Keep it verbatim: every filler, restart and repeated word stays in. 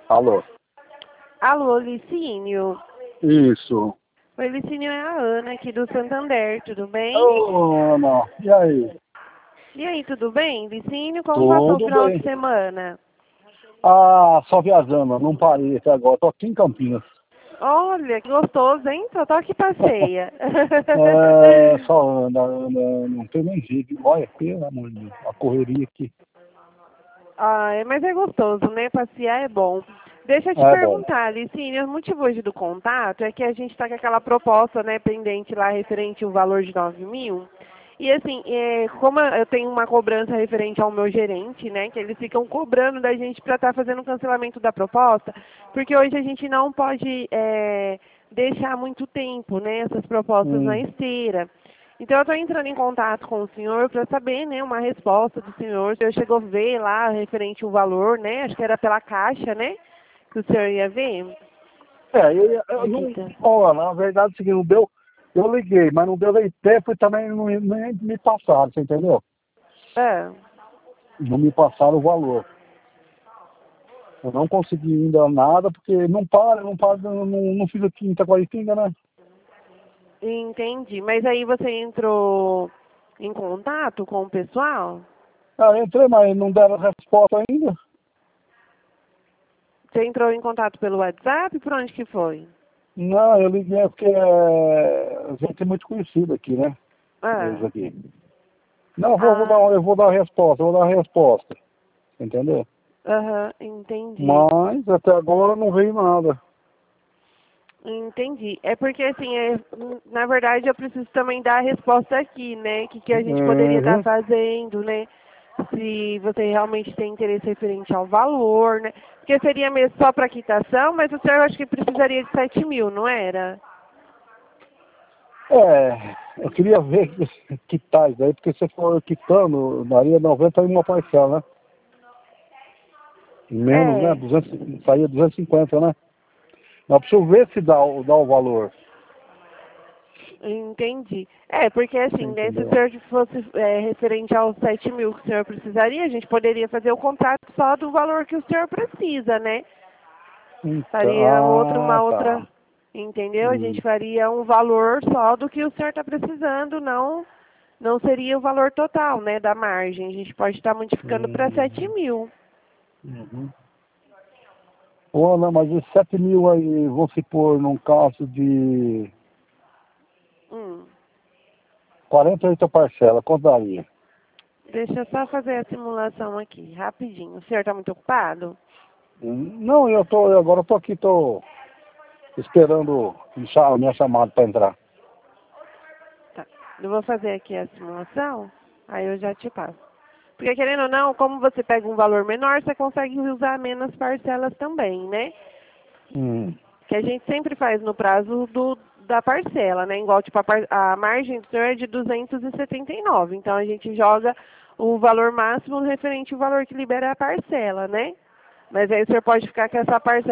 Alô? Alô, Licínio. Isso. Oi, Licínio, é a Ana aqui do Santander, tudo bem? Ô, Ana, e aí? E aí, tudo bem, Licínio? Como passou o Tudo final de bem. semana? Ah, só viajando, não parei até agora, tô aqui em Campinas. Olha, que gostoso, hein? Só tô aqui passeia. É, só anda, anda, não tem nem jeito. Olha, pelo amor de Deus, a correria aqui. Ah, é, mas é gostoso, né? Passear é bom. Deixa eu te É bom. perguntar, Licínio, o motivo hoje do contato é que a gente está com aquela proposta, né, pendente lá referente ao valor de nove mil. E assim, é, como eu tenho uma cobrança referente ao meu gerente, né, que eles ficam cobrando da gente para estar fazendo o cancelamento da proposta, porque hoje a gente não pode é, deixar muito tempo, né, essas propostas na Hum. esteira. Então eu estou entrando em contato com o senhor para saber, né, uma resposta do senhor. O senhor chegou a ver lá referente ao valor, né? Acho que era pela caixa, né? Que o senhor ia ver. É, eu, eu Aqui não. tá. Ó, na verdade, é o seguinte, não deu. Eu liguei, mas não deu nem tempo e também não, nem me passaram, você entendeu? Ah, Não me passaram o valor. Eu não consegui ainda nada, porque não para, não para, não, não, não fiz a quinta quarentinha, né? entendi. Mas aí você entrou em contato com o pessoal? Ah, entrei, mas não deram resposta ainda. Você entrou em contato pelo WhatsApp? Por onde que foi? Não, eu liguei porque é, gente é muito conhecida aqui, né? Eles Ah, aqui. Não, eu vou, vou dar, ah, eu vou dar a resposta, eu vou dar a resposta. Entendeu? aham, entendi. Mas até agora não veio nada. Entendi. É porque, assim, é, na verdade, eu preciso também dar a resposta aqui, né? O que, que a gente poderia estar Uhum. fazendo, né? Se você realmente tem interesse referente ao valor, né? Porque seria mesmo só para quitação, mas o senhor acho que precisaria de sete mil, não era? É, eu queria ver que tais aí, porque se for quitando, daria noventa e uma parcela, né? Menos, né? É, duzentos, saía duzentos e cinquenta, né? Mas preciso ver se dá, o- dá o valor. entendi. É, porque Você assim, né, se o entendeu? senhor fosse é, referente aos sete mil que o senhor precisaria, a gente poderia fazer o contrato só do valor que o senhor precisa, né? Então, Faria outra, ah, uma outra, tá. entendeu? A Hum, gente faria um valor só do que o senhor está precisando, não, não seria o valor total, né, da margem. A gente pode estar modificando para sete hum, mil. uhum. Ô, não, mas os sete mil aí, vamos supor, num caso de Hum. quarenta e oito parcelas, quanto daria? Deixa eu só fazer a simulação aqui, rapidinho. O senhor está muito ocupado? Hum, Não, eu tô, eu agora eu tô aqui, tô esperando a minha chamada para entrar. Tá. Eu vou fazer aqui a simulação, aí eu já te passo. Porque querendo ou não, como você pega um valor menor, você consegue usar menos parcelas também, né? Hum, Que a gente sempre faz no prazo do, da parcela, né? Igual, tipo, a, par- a margem do senhor é de duzentos e setenta e nove. Então, a gente joga o valor máximo referente ao valor que libera a parcela, né? Mas aí o senhor pode ficar com essa parcela